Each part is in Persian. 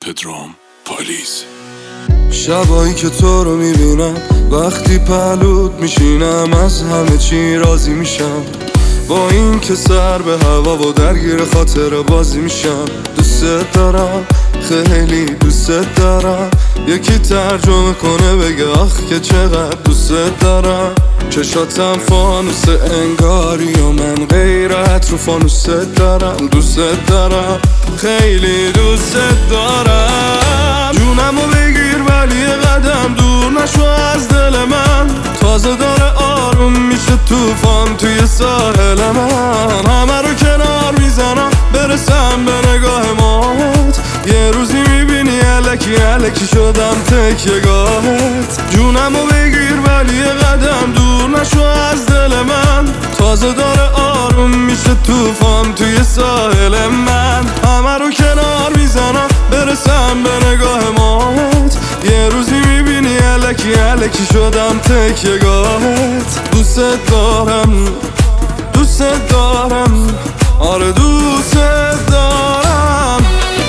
پدرام پالیز. شبایی که تو رو میبینم، وقتی پهلوت میشینم، از همه چی راضی میشم. با این که سر به هوا و درگیر خاطر بازی میشم. دوست دارم، خیلی دوست دارم. یکی ترجمه کنه بگه آخ که چقدر دوست دارم. چشاتم فانوس انگاری و من غیرت رو فانوس دارم. دوست دارم، خیلی دوست دارم. جونمو بگیر ولی یه قدم دور نشو از دل من. تازه داره آروم میشه طوفان توی ساحل من. همه رو کنار میزنم برسم به نگاه ماهت. یه روزی میبینی الکی الکی شدم تکیه گاهت. جونمو بگیر ولی یه قدم دور نشو از دل من. تازه داره آروم میشه طوفان توی ساحل من. همه رو کنار میزنم برسم به نگاه ماهت. یه روزی میبینی الکی الکی شدم تکیه گاهت. دوست دارم، دوست دارم، آره دوست دارم.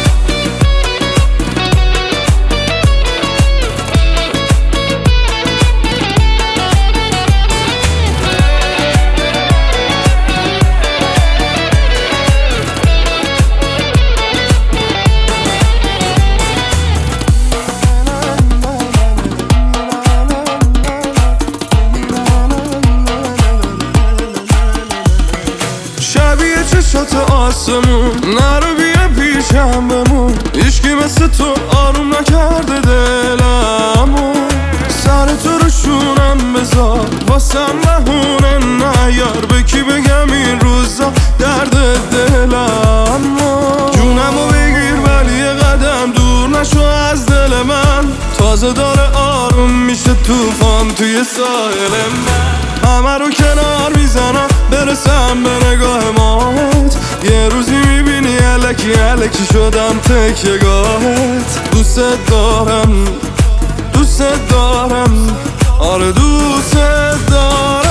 شبیه چشات آسمون، نرو بیا پیشم بمون. هیچکی مثل تو آروم نکرده دلمو. سر تو رو شونم بذار واسم بهونه نیار. به کی بگم این روزا درد دلمو. جونمو بگیر ولی یه قدم دور نشو از دل من. تازه داره آروم میشه طوفان توی ساحل من. همه رو کنار میزنم برسم به نگاه ماهت. یه روزی میبینی الکی الکی شدم تکیه گاهت. دوست دارم، دوست دارم، آره دوست دارم.